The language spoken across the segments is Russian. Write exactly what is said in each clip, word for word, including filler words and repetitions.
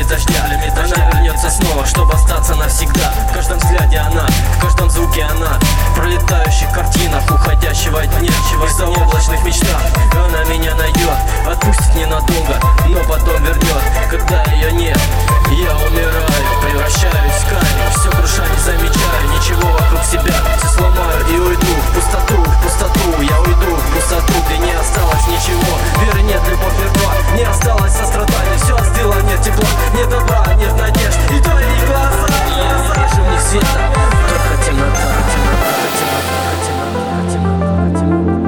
дождя. Она вернется снова, чтобы остаться навсегда. В каждом взгляде она, в каждом звуке она, в пролетающих картинах уходящего дня, в заоблачных мечтах. Она меня найдет, отпустит ненадолго, но потом вернет. Когда ее нет, я умираю, превращаюсь в камень, все круша, не замечаю ничего вокруг себя. Все сломаю и уйду в пустоту, в пустоту. Я уйду в пустоту, где не осталось ничего. Веры нет, любовь мертва, не осталось сострадания. Все остыло, нет тепла, нет добра, нет надежд. И твои глаза, я не вижу в них света, только темнота, темнота, темнота, темнота, темнота, темнота.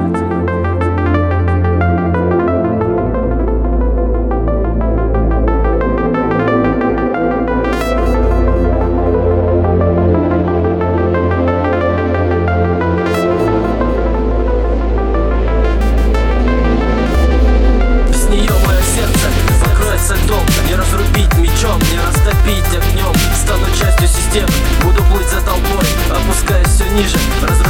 Не разрубить мечом, не растопить огнем. Стану частью системы, буду плыть за толпой, опускаясь все ниже.